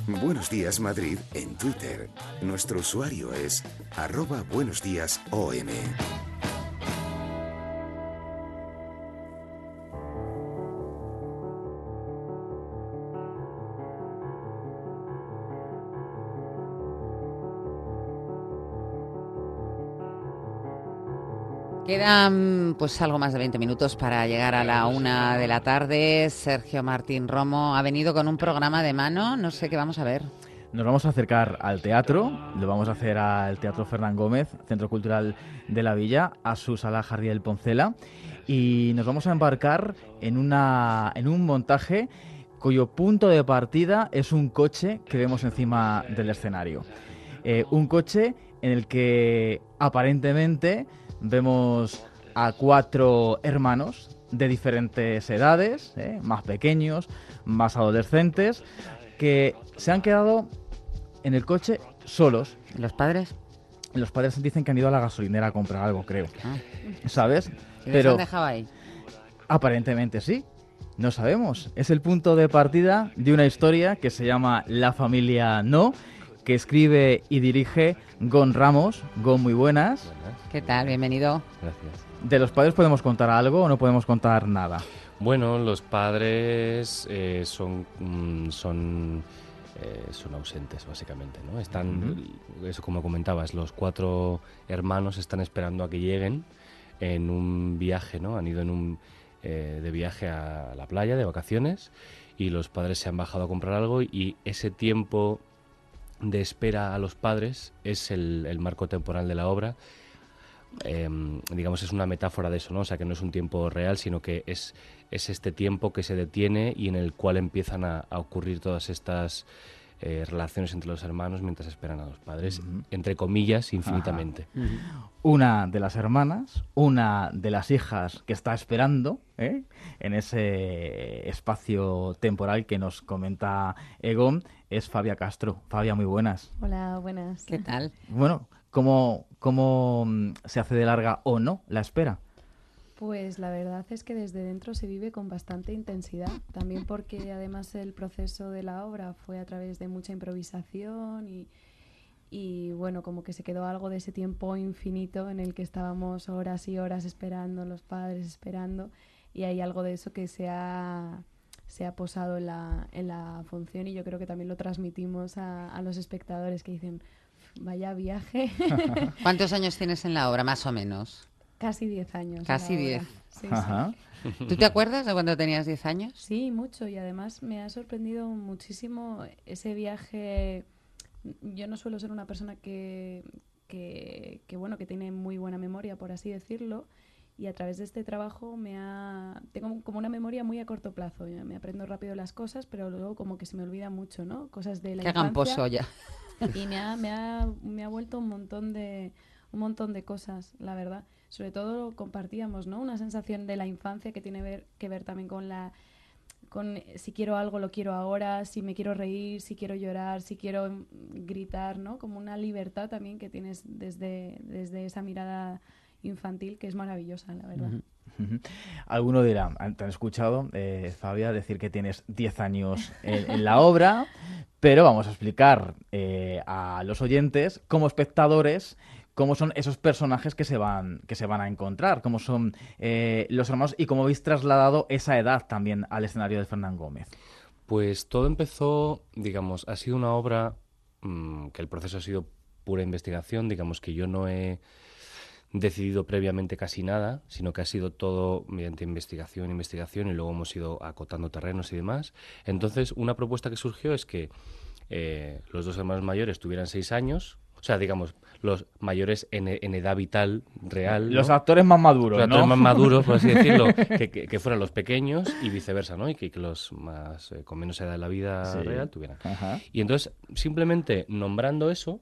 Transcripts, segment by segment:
Buenos Días Madrid en Twitter. Nuestro usuario es @buenosdíasom. Quedan pues algo más de 20 minutos para llegar a la 1 de la tarde. Sergio Martín Romo ha venido con un programa de mano. No sé qué vamos a ver. Nos vamos a acercar al teatro, lo vamos a hacer al Teatro Fernán Gómez, Centro Cultural de la Villa, a su sala Jardiel Poncela, y nos vamos a embarcar en un montaje cuyo punto de partida es un coche que vemos encima del escenario. Un coche en el que aparentemente vemos a 4 hermanos de diferentes edades, más pequeños, más adolescentes, que se han quedado en el coche solos. ¿Los padres? Los padres dicen que han ido a la gasolinera a comprar algo, creo. Ah. ¿Sabes? ¿Y los han dejado ahí? Aparentemente sí. No sabemos. Es el punto de partida de una historia que se llama La familia No, que escribe y dirige Gon Ramos. Gon, muy buenas. ¿Qué tal? Bienvenido. Gracias. ¿De los padres podemos contar algo o no podemos contar nada? Bueno, los padres son ausentes, básicamente, ¿no? Están, eso como comentabas, los 4 hermanos están esperando a que lleguen en un viaje, ¿no? Han ido de viaje a la playa, de vacaciones, y los padres se han bajado a comprar algo, y ese tiempo de espera a los padres es el marco temporal de la obra. Digamos, es una metáfora de eso, ¿no? O sea, que no es un tiempo real, sino que es este tiempo que se detiene y en el cual empiezan a ocurrir todas estas relaciones entre los hermanos mientras esperan a los padres, entre comillas, infinitamente. Una de las hermanas, una de las hijas que está esperando en ese espacio temporal que nos comenta Egon, es Fabia Castro. Fabia, muy buenas. Hola, buenas. ¿Qué tal? Bueno, ¿cómo se hace de larga o no la espera? Pues la verdad es que desde dentro se vive con bastante intensidad, también porque además el proceso de la obra fue a través de mucha improvisación y bueno, como que se quedó algo de ese tiempo infinito en el que estábamos horas y horas esperando, los padres esperando, y hay algo de eso que se ha posado en la función, y yo creo que también lo transmitimos a los espectadores, que dicen, vaya viaje. ¿Cuántos años tienes en la obra, más o menos? Casi 10 años. Casi 10. Sí, Ajá. sí. ¿Tú te acuerdas de cuando tenías 10 años? Sí, mucho, y además me ha sorprendido muchísimo ese viaje. Yo no suelo ser una persona que bueno, que tiene muy buena memoria, por así decirlo, y a través de este trabajo tengo como una memoria muy a corto plazo. Me aprendo rápido las cosas, pero luego como que se me olvida mucho, ¿no? Cosas de la Que hagan infancia. pozo ya. Y me ha vuelto un montón de cosas, la verdad. Sobre todo compartíamos, ¿no? Una sensación de la infancia que tiene que ver también con si quiero algo lo quiero ahora, si me quiero reír, si quiero llorar, si quiero gritar, ¿no? Como una libertad también que tienes desde esa mirada infantil, que es maravillosa, la verdad. Alguno dirá, te han escuchado, Fabia, decir que tienes 10 años en la obra, pero vamos a explicar a los oyentes, como espectadores, cómo son esos personajes que se van a encontrar, cómo son los hermanos y cómo habéis trasladado esa edad también al escenario de Fernán Gómez. Pues todo empezó, digamos, ha sido una obra que el proceso ha sido pura investigación, digamos que yo no he decidido previamente casi nada, sino que ha sido todo mediante investigación y luego hemos ido acotando terrenos y demás. Entonces, una propuesta que surgió es que los 2 hermanos mayores tuvieran 6 años, o sea, digamos, los mayores en edad vital real, ¿no? Los actores más maduros, los ¿no? actores más maduros, por así decirlo, que fueran los pequeños y viceversa, ¿no? Y que los más con menos edad en la vida real tuvieran. Ajá. Y entonces, simplemente nombrando eso,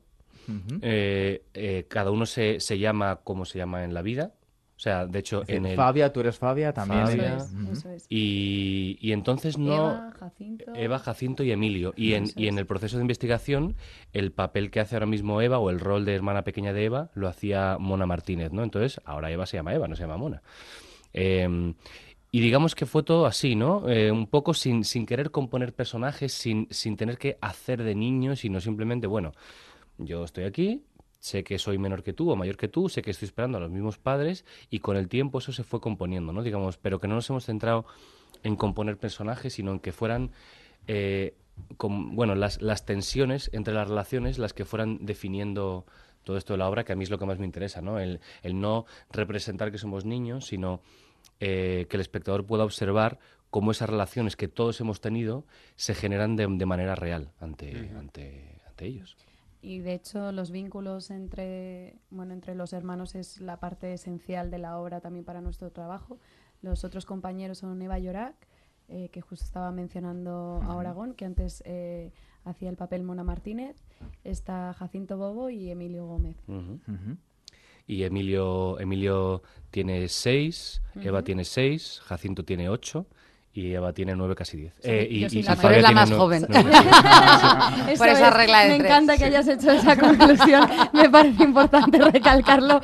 cada uno se llama como se llama en la vida. O sea, de hecho, Es decir, en el... Fabia, tú eres Fabia también. Fabia. Eso es. Y entonces no... Eva, Jacinto y Emilio. Y en el proceso de investigación, el papel que hace ahora mismo Eva, o el rol de hermana pequeña de Eva, lo hacía Mona Martínez, ¿no? Entonces, ahora Eva se llama Eva, no se llama Mona. Y digamos que fue todo así, ¿no? Un poco sin querer componer personajes, sin tener que hacer de niño, sino simplemente, bueno, yo estoy aquí, sé que soy menor que tú o mayor que tú, sé que estoy esperando a los mismos padres y con el tiempo eso se fue componiendo, ¿no? Digamos, pero que no nos hemos centrado en componer personajes, sino en que fueran, bueno, las tensiones entre las relaciones las que fueran definiendo todo esto de la obra, que a mí es lo que más me interesa, ¿no? El no representar que somos niños, sino que el espectador pueda observar cómo esas relaciones que todos hemos tenido se generan de manera real ante ellos. Y de hecho los vínculos entre los hermanos es la parte esencial de la obra también para nuestro trabajo. Los otros compañeros son Eva Llorac, que justo estaba mencionando a Aragón, que antes hacía el papel Mona Martínez, está Jacinto Bobo y Emilio Gómez. Y Emilio tiene 6, Eva tiene 6, Jacinto tiene 8 y Eva tiene 9, casi 10. Yo soy tú eres la más joven. Por esa regla de 3. Me encanta que hayas hecho esa conclusión. Me parece importante recalcarlo.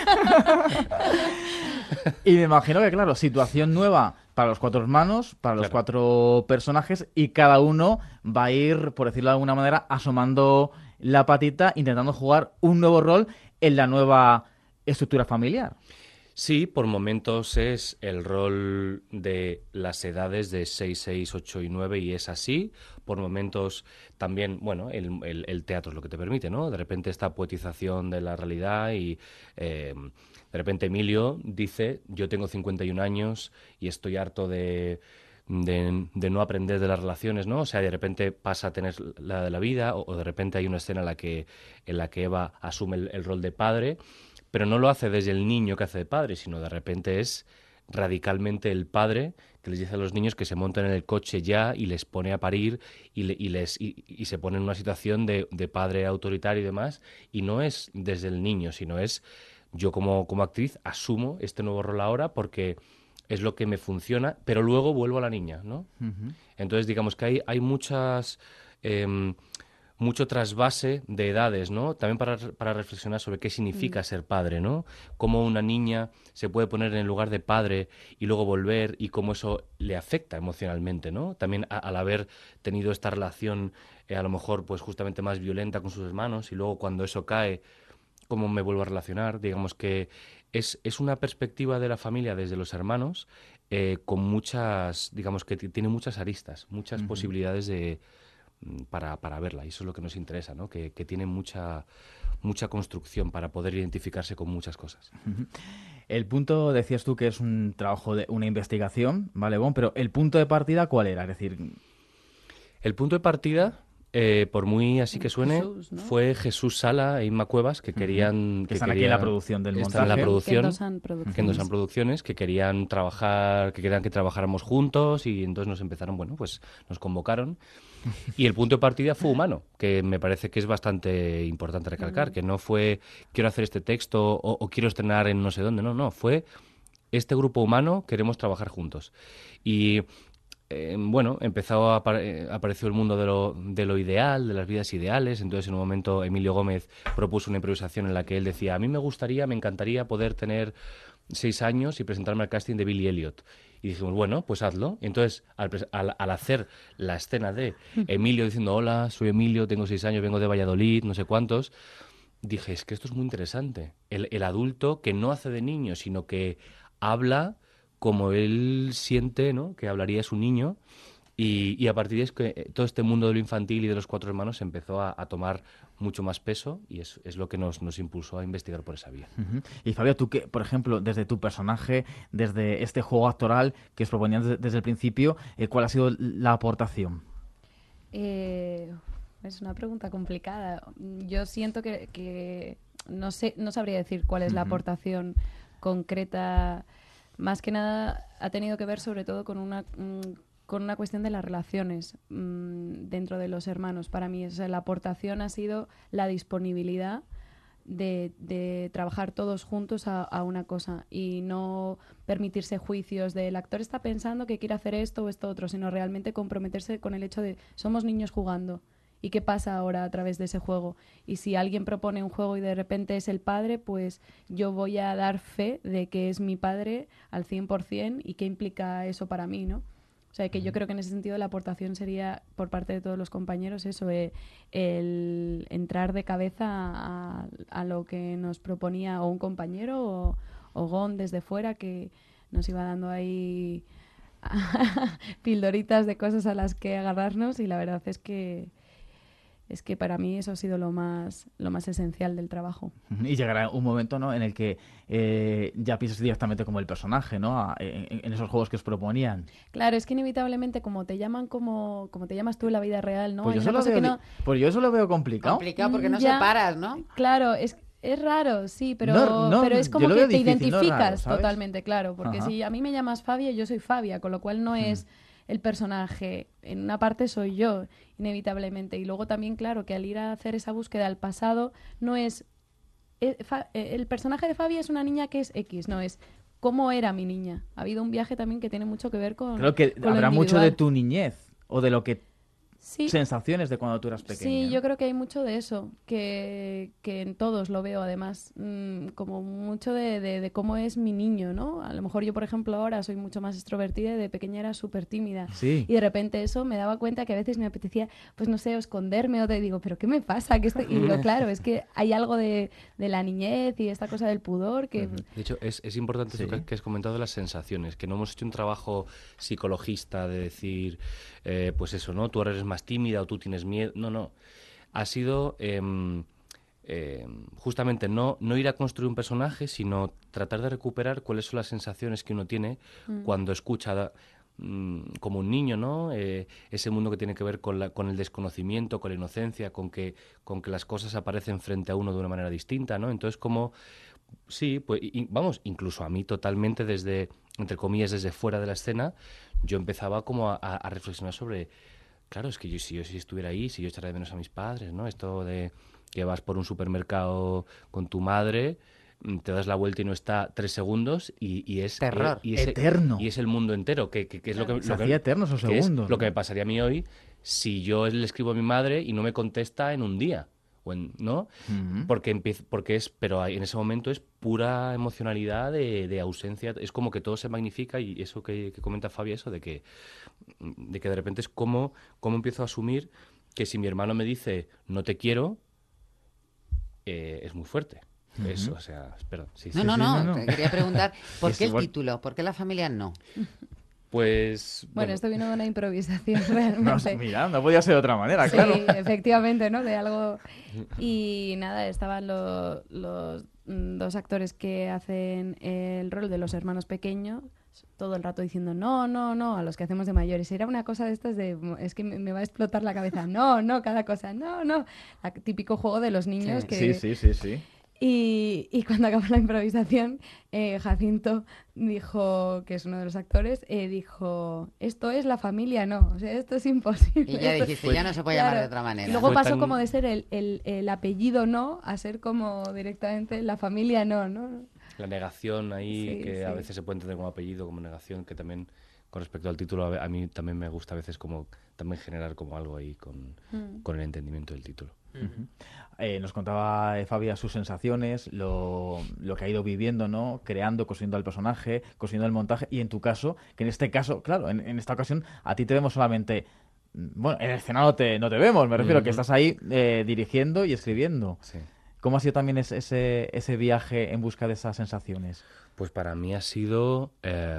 Y me imagino que, claro, situación nueva para los 4 hermanos, para los 4 personajes, y cada uno va a ir, por decirlo de alguna manera, asomando la patita, intentando jugar un nuevo rol en la nueva estructura familiar. Sí, por momentos es el rol de las edades de 6, 6, 8 y 9 y es así. Por momentos también, bueno, el teatro es lo que te permite, ¿no? De repente esta poetización de la realidad y de repente Emilio dice, yo tengo 51 años y estoy harto de no aprender de las relaciones, ¿no? O sea, de repente pasa a tener la de la vida o de repente hay una escena en la que Eva asume el rol de padre, pero no lo hace desde el niño que hace de padre, sino de repente es radicalmente el padre que les dice a los niños que se monten en el coche ya y les pone a parir y se pone en una situación de padre autoritario y demás, y no es desde el niño, sino es yo como actriz asumo este nuevo rol ahora porque es lo que me funciona, pero luego vuelvo a la niña, ¿no? Entonces digamos que hay muchas... mucho trasvase de edades, ¿no? También para reflexionar sobre qué significa ser padre, ¿no? Cómo una niña se puede poner en el lugar de padre y luego volver y cómo eso le afecta emocionalmente, ¿no? También al haber tenido esta relación a lo mejor pues justamente más violenta con sus hermanos y luego cuando eso cae, cómo me vuelvo a relacionar. Digamos que es una perspectiva de la familia desde los hermanos con muchas, digamos que tiene muchas aristas, muchas posibilidades para verla, y eso es lo que nos interesa, ¿no? Que tiene mucha construcción para poder identificarse con muchas cosas. El punto, decías tú que es un trabajo de una investigación, ¿vale? Bueno, pero ¿el punto de partida cuál era? Es decir... El punto de partida, por muy así que suene, Jesús, ¿no? fue Jesús Sala e Inma Cuevas, que querían... Que están aquí en la producción del montaje. Están en la producción. Kendosan Producciones, que querían trabajar, que querían que trabajáramos juntos y entonces nos empezaron, bueno, pues nos convocaron. Y el punto de partida fue humano, que me parece que es bastante importante recalcar, que no fue quiero hacer este texto o quiero estrenar en no sé dónde, no, fue este grupo humano, queremos trabajar juntos. Y bueno, apareció el mundo de lo ideal, de las vidas ideales, entonces en un momento Emilio Gómez propuso una improvisación en la que él decía, a mí me encantaría poder tener 6 años y presentarme al casting de Billy Elliot. Y dijimos, bueno, pues hazlo. Y entonces, al hacer la escena de Emilio diciendo, hola, soy Emilio, tengo 6 años, vengo de Valladolid, no sé cuántos, dije, es que esto es muy interesante. El adulto que no hace de niño, sino que habla como él siente, ¿no?, que hablaría su niño. Y a partir de eso, que todo este mundo de lo infantil y de los 4 hermanos empezó a tomar mucho más peso y es lo que nos impulsó a investigar por esa vía. Y Fabio, tú que, por ejemplo, desde tu personaje, desde este juego actoral que os proponían desde el principio, ¿cuál ha sido la aportación? Es una pregunta complicada. Yo siento que no sabría decir cuál es la aportación concreta. Más que nada ha tenido que ver sobre todo con una cuestión de las relaciones dentro de los hermanos. Para mí la aportación ha sido la disponibilidad de trabajar todos juntos a una cosa y no permitirse juicios de el actor está pensando que quiere hacer esto o esto otro, sino realmente comprometerse con el hecho de somos niños jugando ¿Y qué pasa ahora a través de ese juego? Y si alguien propone un juego y de repente es el padre, pues yo voy a dar fe de que es mi padre al 100% y qué implica eso para mí, ¿no? O sea, que yo creo que en ese sentido la aportación sería, por parte de todos los compañeros, eso, el entrar de cabeza a lo que nos proponía o un compañero o Gon desde fuera, que nos iba dando ahí pildoritas de cosas a las que agarrarnos, y la verdad es que para mí eso ha sido lo más esencial del trabajo. Y llegará un momento, ¿no?, en el que ya piensas directamente como el personaje, ¿no? En esos juegos que os proponían. Claro, es que inevitablemente como te llaman como te llamas tú en la vida real, ¿no? Pues Hay yo, una cosa que no... pues yo eso lo veo complicado. Complicado porque no Ya. separas, ¿no? Claro, es raro, sí, pero, No, pero es yo como lo que veo te difícil, no identificas raro, ¿sabes? totalmente, claro, porque Ajá. si a mí me llamas Fabia, yo soy Fabia, con lo cual no es el personaje, en una parte soy yo, inevitablemente. Y luego también, claro, que al ir a hacer esa búsqueda al pasado, no es... el personaje de Fabia es una niña que es X, no es cómo era mi niña. Ha habido un viaje también que tiene mucho que ver con... Creo que con lo habrá mucho de individual. tu niñez o de lo que Sí. sensaciones de cuando tú eras pequeña. Sí, yo creo que hay mucho de eso, que en todos lo veo además, como mucho de cómo es mi niño, ¿no? A lo mejor yo, por ejemplo, ahora soy mucho más extrovertida y de pequeña era súper tímida. Sí. Y de repente eso me daba cuenta que a veces me apetecía, pues no sé, o esconderme o te digo, ¿pero qué me pasa? ¿Qué estoy? Y digo, claro, es que hay algo de la niñez y esta cosa del pudor que... De hecho, es importante Sí. eso que has comentado de las sensaciones, que no hemos hecho un trabajo psicologista de decir, pues eso, ¿no? Tú ahora eres más tímida o tú tienes miedo. No. Ha sido justamente no ir a construir un personaje, sino tratar de recuperar cuáles son las sensaciones que uno tiene cuando escucha como un niño, ¿no? Ese mundo que tiene que ver con el desconocimiento, con la inocencia, con que las cosas aparecen frente a uno de una manera distinta, ¿no? Entonces, como sí, pues vamos, incluso a mí totalmente desde, entre comillas, desde fuera de la escena, yo empezaba como a reflexionar sobre, claro, es que si yo estuviera ahí, si yo echara de menos a mis padres, ¿no? Esto de que vas por un supermercado con tu madre, te das la vuelta y no está 3 segundos y es... Terror. Eterno. Y es el mundo entero, que es lo que... Se hacía eterno esos que es segundos, lo que ¿no? me pasaría a mí hoy si yo le escribo a mi madre y no me contesta en un día. ¿No? Ujú. Pero en ese momento es pura emocionalidad de ausencia, es como que todo se magnifica y eso que comenta Fabi, eso de que de repente es como empiezo a asumir que si mi hermano me dice no te quiero, es muy fuerte. Eso, o sea, espera, sí, sí. No. Te quería preguntar, ¿por Es qué el igual. título? ¿Por qué la familia no? Pues Bueno, esto vino de una improvisación No, realmente. mira, no podía ser de otra manera, Sí, claro. efectivamente, ¿no? De algo... Y nada, estaban los dos actores que hacen el rol de los hermanos pequeños todo el rato diciendo no, a los que hacemos de mayores. Era una cosa de estas de, es que me va a explotar la cabeza. No, cada cosa, no. Típico juego de los niños Sí. que... Sí. Y cuando acabó la improvisación, Jacinto dijo, que es uno de los actores, dijo, esto es la familia, no, o sea, esto es imposible. Y ya dijiste, ya no se puede llamar de otra manera. Y luego Fue pasó tan- como de ser el apellido no a ser como directamente la familia no. La negación ahí, Sí, que a sí. veces se puede entender como apellido, como negación, que también, con respecto al título, a mí también me gusta a veces como también generar como algo ahí con el entendimiento del título. Nos contaba Fabia sus sensaciones, lo que ha ido viviendo, ¿no? Creando, construyendo el personaje, construyendo el montaje. Y en tu caso, que en este caso, claro, en esta ocasión, a ti te vemos solamente... Bueno, en el escenario no te vemos, me refiero, que estás ahí dirigiendo y escribiendo. Sí. ¿Cómo ha sido también ese viaje en busca de esas sensaciones? Pues para mí ha sido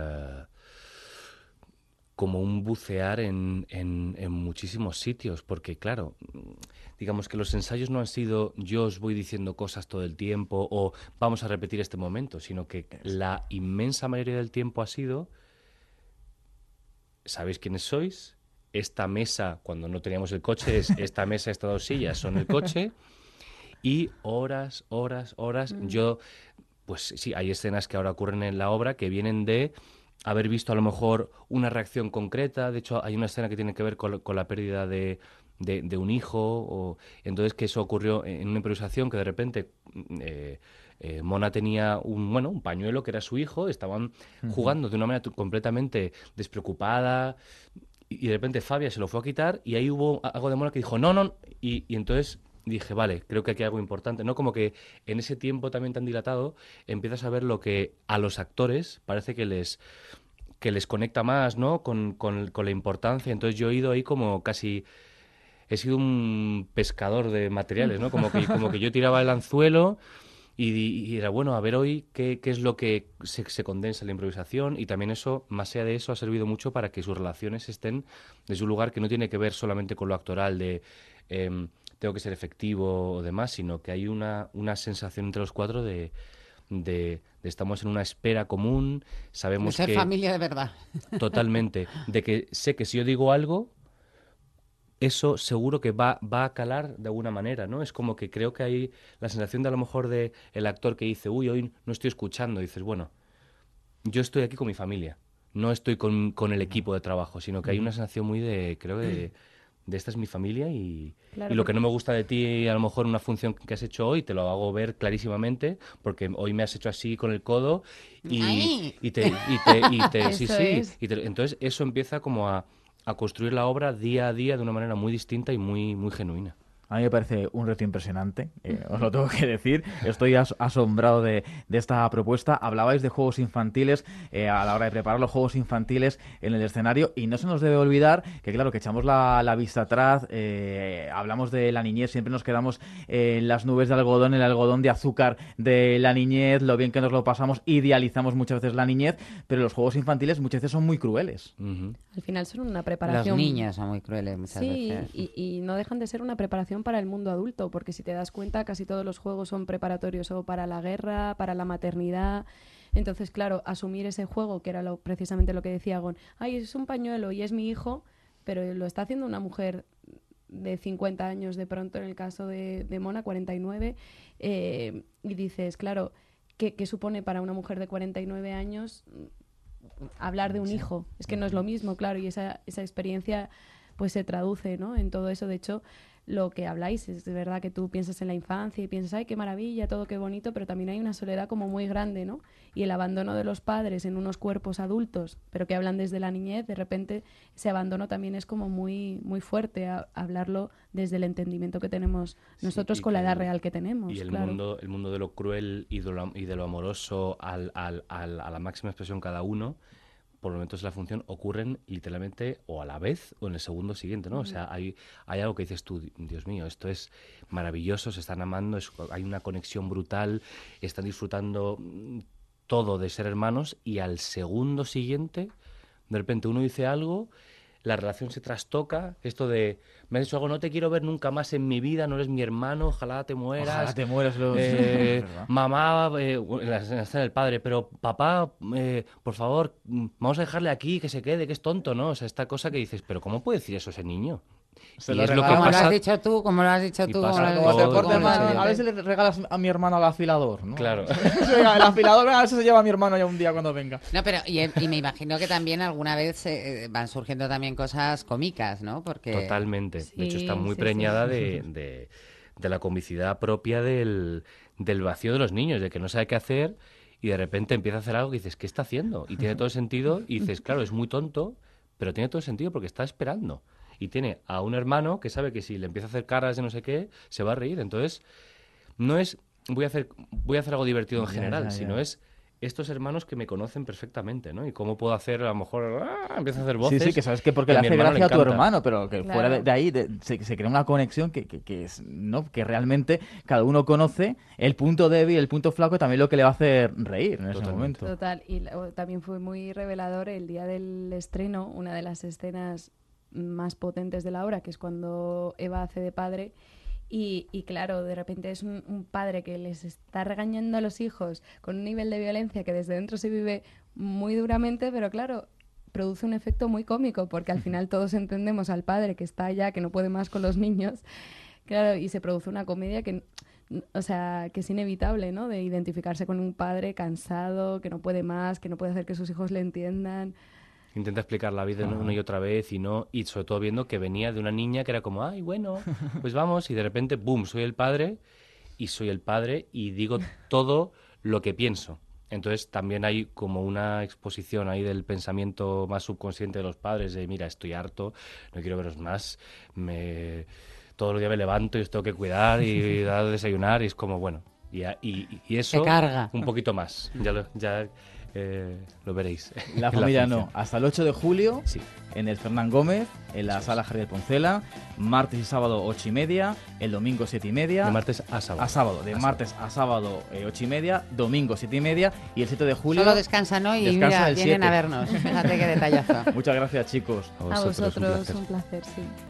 como un bucear en muchísimos sitios, porque claro, digamos que los ensayos no han sido yo os voy diciendo cosas todo el tiempo o vamos a repetir este momento, sino que la inmensa mayoría del tiempo ha sido, ¿sabéis quiénes sois? Esta mesa, cuando no teníamos el coche, es esta mesa, estas 2 sillas son el coche, y horas, yo... Pues sí, hay escenas que ahora ocurren en la obra que vienen de haber visto a lo mejor una reacción concreta. De hecho, hay una escena que tiene que ver con la pérdida de un hijo. Entonces, que eso ocurrió en una improvisación que de repente Mona tenía un pañuelo que era su hijo. Estaban jugando de una manera completamente despreocupada. y de repente Fabia se lo fue a quitar y ahí hubo algo de Mona que dijo, no, no, y entonces dije, vale, creo que aquí hay algo importante, ¿no? Como que en ese tiempo también tan dilatado empiezas a ver lo que a los actores parece que les conecta más, ¿no? Con la importancia. Entonces yo he ido ahí como casi... He sido un pescador de materiales, ¿no? Como que yo tiraba el anzuelo y era, bueno, a ver hoy qué es lo que se condensa en la improvisación, y también eso, más allá de eso, ha servido mucho para que sus relaciones estén desde un lugar que no tiene que ver solamente con lo actoral de tengo que ser efectivo o demás, sino que hay una sensación entre los cuatro de estamos en una espera común, sabemos de ser que... familia de verdad. Totalmente, de que sé que si yo digo algo, eso seguro que va a calar de alguna manera, ¿no? Es como que creo que hay la sensación de a lo mejor de el actor que dice, uy, hoy no estoy escuchando, y dices, bueno, yo estoy aquí con mi familia, no estoy con el equipo de trabajo, sino que hay una sensación muy de, creo de esta es mi familia Claro, y lo que no me gusta de ti, a lo mejor una función que has hecho hoy, te lo hago ver clarísimamente, porque hoy me has hecho así con el codo ¡Ay! sí, Eso sí, es. entonces eso empieza como a construir la obra día a día de una manera muy distinta y muy, muy genuina. A mí me parece un reto impresionante, os lo tengo que decir. Estoy asombrado de esta propuesta. Hablabais de juegos infantiles a la hora de preparar los juegos infantiles en el escenario, y no se nos debe olvidar que, claro, que echamos la vista atrás, hablamos de la niñez, siempre nos quedamos en las nubes de algodón, en el algodón de azúcar de la niñez, lo bien que nos lo pasamos, idealizamos muchas veces la niñez, pero los juegos infantiles muchas veces son muy crueles. Uh-huh. Al final son una Los preparación. niños son muy crueles muchas Sí, veces. y no dejan de ser una preparación para el mundo adulto, porque si te das cuenta, casi todos los juegos son preparatorios o para la guerra, para la maternidad. Entonces, claro, asumir ese juego, que era precisamente lo que decía Gon, ay, es un pañuelo y es mi hijo, pero lo está haciendo una mujer de 50 años de pronto, en el caso de Mona, 49, y dices, claro, ¿qué supone para una mujer de 49 años hablar de un hijo? Es que no es lo mismo, claro, y esa experiencia pues se traduce, ¿no?, en todo eso. De hecho, lo que habláis es de verdad que tú piensas en la infancia y piensas, ay, qué maravilla, todo qué bonito, pero también hay una soledad como muy grande, ¿no? Y el abandono de los padres en unos cuerpos adultos, pero que hablan desde la niñez, de repente ese abandono también es como muy, muy fuerte, hablarlo desde el entendimiento que tenemos nosotros, Sí, con la edad real que tenemos. Y el claro. mundo de lo cruel y de lo amoroso a la máxima expresión cada uno, por momentos de la función ocurren literalmente o a la vez o en el segundo siguiente, ¿no? O sea, hay algo que dices tú, Dios mío, esto es maravilloso, se están amando, hay una conexión brutal, están disfrutando todo de ser hermanos, y al segundo siguiente, de repente uno dice algo, la relación se trastoca, esto de, me has dicho algo, no te quiero ver nunca más en mi vida, no eres mi hermano, ojalá te mueras. Ojalá te mueras. Mamá, en la escena del padre, pero papá, por favor, vamos a dejarle aquí, que se quede, que es tonto, ¿no? O sea, esta cosa que dices, pero ¿cómo puede decir eso ese niño? Se Y lo es lo que regala. Como lo pasa. has dicho tú, como lo has dicho Y tú. pasa como lo has Como dicho te tú, portes como lo has mal, dicho a tú. ver si le regalas a mi hermano al afilador, ¿no? Claro. Venga, el afilador, venga, eso se lleva a mi hermano ya un día cuando venga. No, pero y me imagino que también alguna vez van surgiendo también cosas cómicas, ¿no? Porque Totalmente. De hecho, está Sí, muy sí, preñada sí. de la comicidad propia del vacío de los niños, de que no sabe qué hacer y de repente empieza a hacer algo que dices, ¿qué está haciendo? Y tiene todo el sentido y dices, claro, es muy tonto, pero tiene todo el sentido porque está esperando. Y tiene a un hermano que sabe que si le empieza a hacer caras de no sé qué, se va a reír. Entonces, no es voy a hacer algo divertido en general, sino es estos hermanos que me conocen perfectamente, ¿no? Y cómo puedo hacer, a lo mejor, empieza a hacer voces. Sí, que sabes que porque y le a mi hace hermano gracia a tu encanta. hermano, pero que Claro. fuera de ahí se crea una conexión que es, ¿no? Que realmente cada uno conoce el punto débil, el punto flaco, y también lo que le va a hacer reír en ese Totalmente. momento. Total, y también fue muy revelador el día del estreno, una de las escenas más potentes de la obra, que es cuando Eva hace de padre. Y claro, de repente es un padre que les está regañando a los hijos con un nivel de violencia que desde dentro se vive muy duramente, pero claro, produce un efecto muy cómico, porque al final todos entendemos al padre que está allá, que no puede más con los niños, claro, y se produce una comedia que, o sea, que es inevitable, ¿no? De identificarse con un padre cansado, que no puede más, que no puede hacer que sus hijos le entiendan. Intenta explicar la vida una y otra vez y sobre todo viendo que venía de una niña que era como, ay, bueno, pues vamos, y de repente, boom, soy el padre y digo todo lo que pienso. Entonces también hay como una exposición ahí del pensamiento más subconsciente de los padres de, mira, estoy harto, no quiero veros más, todos los días me levanto y os tengo que cuidar y dar de desayunar, y es como, bueno, y eso Te carga. un poquito más, ya lo veréis. La en familia ficción. no, hasta el 8 de julio Sí. en el Fernán Gómez, en la sala Javier Poncela, martes y sábado 8:30, el domingo 7:30. De martes a sábado. Martes a sábado 8:30, domingo 7:30 y el 7 de julio. Solo descansan hoy y descansan mira, el vienen 7. a vernos. Fíjate qué detallazo. Muchas gracias, chicos. A un vosotros, placer. un placer, sí.